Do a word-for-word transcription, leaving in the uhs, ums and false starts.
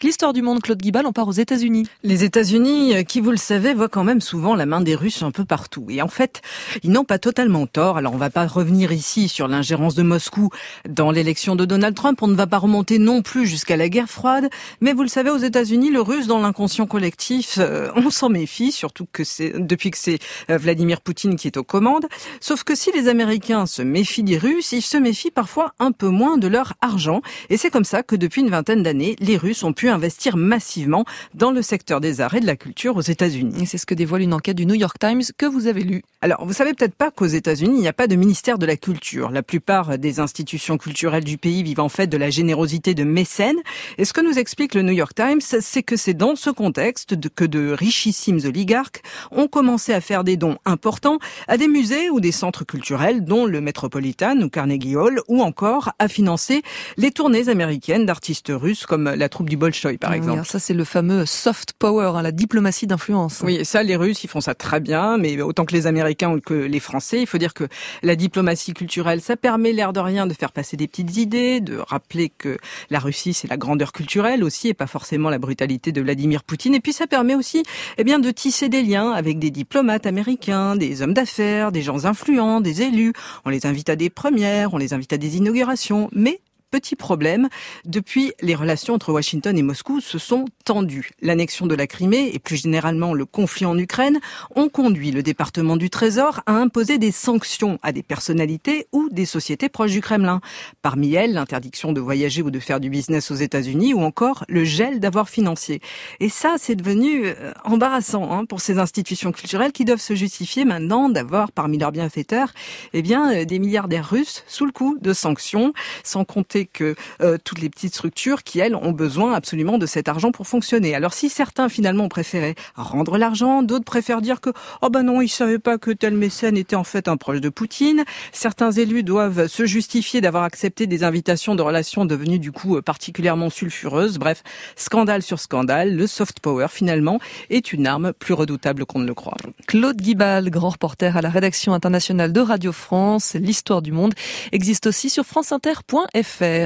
L'histoire du monde, Claude Guibal, on part aux États-Unis. Les États-Unis, qui vous le savez, voient quand même souvent la main des Russes un peu partout. Et en fait, ils n'ont pas totalement tort. Alors on va pas revenir ici sur l'ingérence de Moscou dans l'élection de Donald Trump. On ne va pas remonter non plus jusqu'à la guerre froide. Mais vous le savez, aux États-Unis, le russe dans l'inconscient collectif, euh, on s'en méfie, surtout que c'est depuis que c'est euh, Vladimir Poutine qui est aux commandes. Sauf que si les Américains se méfient des Russes, ils se méfient parfois un peu moins de leur argent. Et c'est comme ça que depuis une vingtaine d'années, les Russes ont pu investir massivement dans le secteur des arts et de la culture aux États-Unis. Et c'est ce que dévoile une enquête du New York Times que vous avez lue. Alors, vous savez peut-être pas qu'aux États-Unis, il n'y a pas de ministère de la culture. La plupart des institutions culturelles du pays vivent en fait de la générosité de mécènes. Et ce que nous explique le New York Times, c'est que c'est dans ce contexte que de richissimes oligarques ont commencé à faire des dons importants à des musées ou des centres culturels, dont le Metropolitan ou Carnegie Hall, ou encore à financer les tournées américaines d'artistes russes comme la troupe du Bolchoï, par exemple. Oui, ça, c'est le fameux soft power, hein, la diplomatie d'influence. Oui, et ça, les Russes, ils font ça très bien, mais autant que les Américains ou que les Français. Il faut dire que la diplomatie culturelle, ça permet, l'air de rien, de faire passer des petites idées, de rappeler que la Russie, c'est la grandeur culturelle aussi, et pas forcément la brutalité de Vladimir Poutine. Et puis, ça permet aussi, eh bien, de tisser des liens avec des diplomates américains, des hommes d'affaires, des gens influents, des élus. On les invite à des premières, on les invite à des inaugurations, mais petit problème, depuis, les relations entre Washington et Moscou se sont tendues. L'annexion de la Crimée et plus généralement le conflit en Ukraine ont conduit le département du Trésor à imposer des sanctions à des personnalités ou des sociétés proches du Kremlin. Parmi elles, l'interdiction de voyager ou de faire du business aux États-Unis ou encore le gel d'avoirs financiers. Et ça, c'est devenu embarrassant hein, pour ces institutions culturelles qui doivent se justifier maintenant d'avoir parmi leurs bienfaiteurs eh bien, des milliardaires russes sous le coup de sanctions, sans compter que euh, toutes les petites structures qui, elles, ont besoin absolument de cet argent pour fonctionner. Alors si certains, finalement, ont préféré rendre l'argent, d'autres préfèrent dire que « oh ben non, ils savaient pas que tel mécène était en fait un proche de Poutine ». Certains élus doivent se justifier d'avoir accepté des invitations de relations devenues du coup particulièrement sulfureuses. Bref, scandale sur scandale, le soft power, finalement, est une arme plus redoutable qu'on ne le croit. Claude Guibal, grand reporter à la rédaction internationale de Radio France. L'histoire du monde existe aussi sur franceinter point f r.